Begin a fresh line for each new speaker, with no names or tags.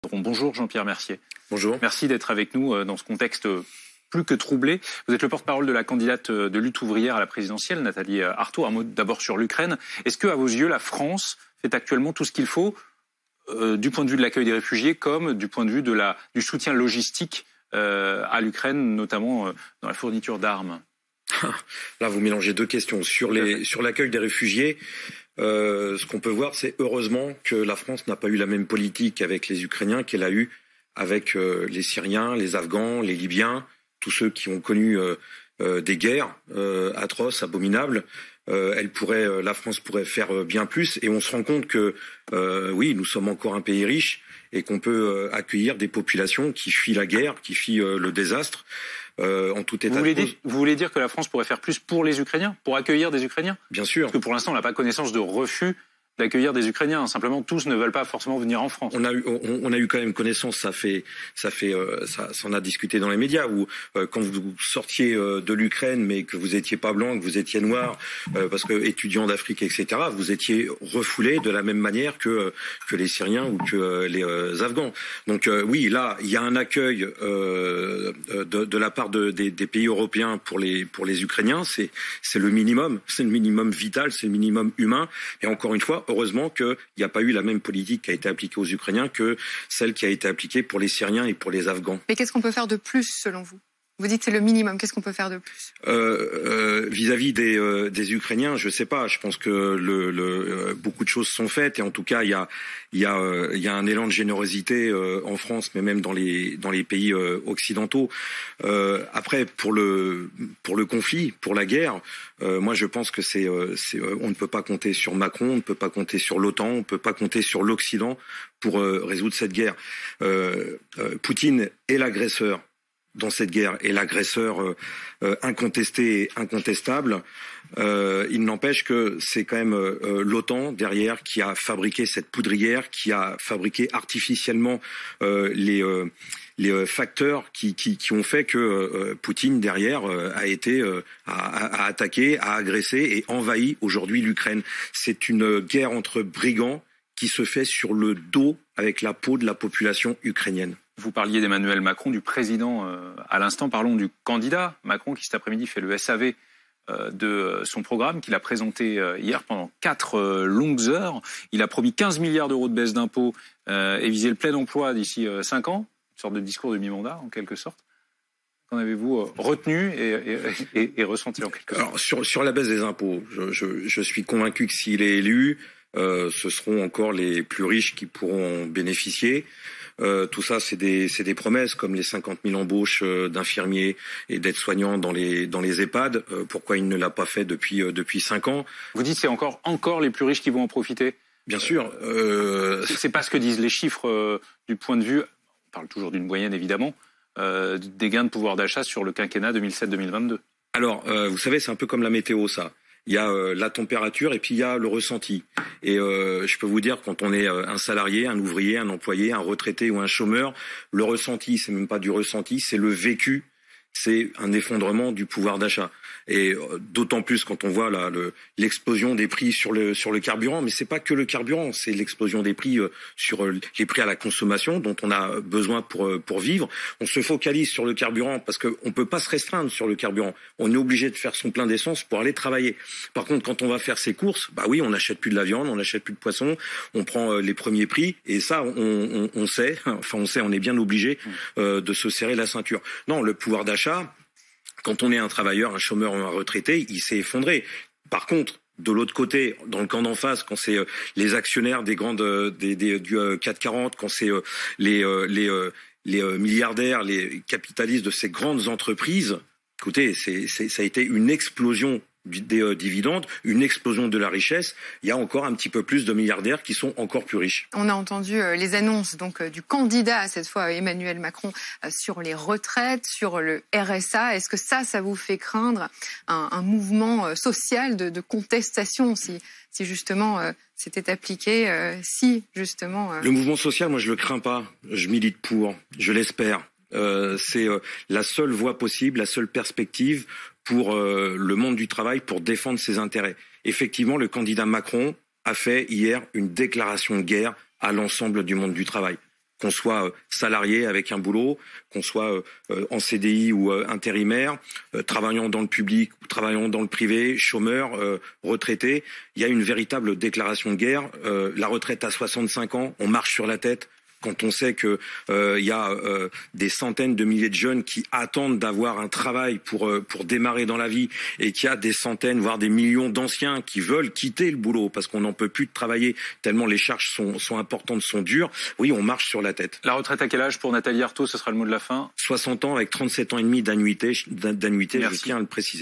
Bonjour Jean-Pierre Mercier.
Bonjour.
Merci d'être avec nous dans ce contexte plus que troublé. Vous êtes le porte-parole de la candidate de lutte ouvrière à la présidentielle, Nathalie Arthaud. Un mot d'abord sur l'Ukraine. Est-ce que, à vos yeux, la France fait actuellement tout ce qu'il faut du point de vue de l'accueil des réfugiés comme du point de vue du soutien logistique à l'Ukraine, notamment dans la fourniture d'armes?
Là, vous mélangez deux questions. Sur l'accueil des réfugiés, ce qu'on peut voir, c'est heureusement que la France n'a pas eu la même politique avec les Ukrainiens qu'elle a eu avec les Syriens, les Afghans, les Libyens, tous ceux qui ont connu des guerres atroces, abominables. La France pourrait faire bien plus, et on se rend compte que oui, nous sommes encore un pays riche et qu'on peut accueillir des populations qui fuient la guerre, qui fuient le désastre. En tout état de cause.
Vous voulez dire que la France pourrait faire plus pour les Ukrainiens, pour accueillir des Ukrainiens?
Bien sûr.
Parce que pour l'instant, on n'a pas connaissance de refus d'accueillir des Ukrainiens. Simplement, tous ne veulent pas forcément venir en France.
On a eu quand même connaissance. Ça s'en a discuté dans les médias où quand vous sortiez de l'Ukraine, mais que vous étiez pas blanc, que vous étiez noir, parce que étudiant d'Afrique, etc., vous étiez refoulé de la même manière que les Syriens ou que les Afghans. Donc oui, là, il y a un accueil de la part des pays européens pour les Ukrainiens. C'est le minimum vital, c'est le minimum humain. Et encore une fois, heureusement qu'il n'y a pas eu la même politique qui a été appliquée aux Ukrainiens que celle qui a été appliquée pour les Syriens et pour les Afghans.
Mais qu'est-ce qu'on peut faire de plus, selon vous? Vous dites que c'est le minimum. Qu'est-ce qu'on peut faire de plus?
Vis-à-vis des Ukrainiens, je sais pas. Je pense que beaucoup de choses sont faites, et en tout cas, il y a un élan de générosité en France, mais même dans les pays occidentaux. Après, pour le conflit, pour la guerre, moi je pense que on ne peut pas compter sur Macron, on ne peut pas compter sur l'OTAN, on ne peut pas compter sur l'Occident pour résoudre cette guerre. Poutine est l'agresseur dans cette guerre, et l'agresseur incontesté et incontestable. Il n'empêche que c'est quand même l'OTAN derrière qui a fabriqué cette poudrière, qui a fabriqué artificiellement les facteurs qui ont fait que Poutine derrière a attaqué, a agressé et envahi aujourd'hui l'Ukraine. C'est une guerre entre brigands qui se fait sur le dos, avec la peau de la population ukrainienne.
Vous parliez d'Emmanuel Macron, du président à l'instant. Parlons du candidat Macron qui cet après-midi fait le SAV de son programme qu'il a présenté hier pendant 4 longues heures. Il a promis 15 milliards d'euros de baisse d'impôts et visé le plein emploi d'ici 5 ans. Une sorte de discours de mi-mandat en quelque sorte. Qu'en avez-vous retenu et ressenti en quelque sorte?
Alors, sur la baisse des impôts, je suis convaincu que s'il est élu, ce seront encore les plus riches qui pourront en bénéficier. Tout ça, c'est des promesses, comme les 50 000 embauches d'infirmiers et d'aides-soignants dans les EHPAD. Pourquoi il ne l'a pas fait depuis 5 ans?
Vous dites c'est encore les plus riches qui vont en profiter?
Bien sûr.
C'est pas ce que disent les chiffres du point de vue, on parle toujours d'une moyenne évidemment, des gains de pouvoir d'achat sur le quinquennat 2007-2022.
Alors, vous savez, c'est un peu comme la météo, ça. Il y a la température et puis il y a le ressenti. Et je peux vous dire, quand on est un salarié, un ouvrier, un employé, un retraité ou un chômeur, le ressenti, c'est même pas du ressenti, c'est le vécu. C'est un effondrement du pouvoir d'achat. Et d'autant plus quand on voit l'explosion des prix sur le carburant, mais c'est pas que le carburant, c'est l'explosion des prix sur les prix à la consommation dont on a besoin pour vivre. On se focalise sur le carburant parce qu'on peut pas se restreindre sur le carburant. On est obligé de faire son plein d'essence pour aller travailler. Par contre, quand on va faire ses courses, bah oui, on n'achète plus de la viande, on n'achète plus de poisson, on prend les premiers prix, et ça, on sait, on est bien obligé de se serrer la ceinture. Non, le pouvoir d'achat, quand on est un travailleur, un chômeur ou un retraité, il s'est effondré. Par contre, de l'autre côté, dans le camp d'en face, quand c'est les actionnaires des grandes du CAC 40, quand c'est les milliardaires, les capitalistes de ces grandes entreprises, écoutez, ça a été une explosion des dividendes, une explosion de la richesse. Il y a encore un petit peu plus de milliardaires qui sont encore plus riches.
On a entendu les annonces du candidat, cette fois Emmanuel Macron, sur les retraites, sur le RSA. Est-ce que ça vous fait craindre un mouvement social de contestation si justement c'était appliqué, si justement...
Le mouvement social, moi je le crains pas. Je milite pour, je l'espère. C'est la seule voie possible, la seule perspective pour le monde du travail, pour défendre ses intérêts. Effectivement, le candidat Macron a fait hier une déclaration de guerre à l'ensemble du monde du travail. qu'on soit salarié avec un boulot, qu'on soit en CDI ou intérimaire, travaillant dans le public ou travaillant dans le privé, chômeur, retraité. Il y a une véritable déclaration de guerre. La retraite à 65 ans, on marche sur la tête. Quand on sait que y a des centaines de milliers de jeunes qui attendent d'avoir un travail pour démarrer dans la vie, et qu'il y a des centaines, voire des millions d'anciens qui veulent quitter le boulot parce qu'on n'en peut plus de travailler tellement les charges sont importantes, sont dures. Oui, on marche sur la tête.
La retraite à quel âge pour Nathalie Arthaud? Ce sera le mot de la fin.
60 ans avec 37 ans et demi d'annuité, je tiens à le préciser.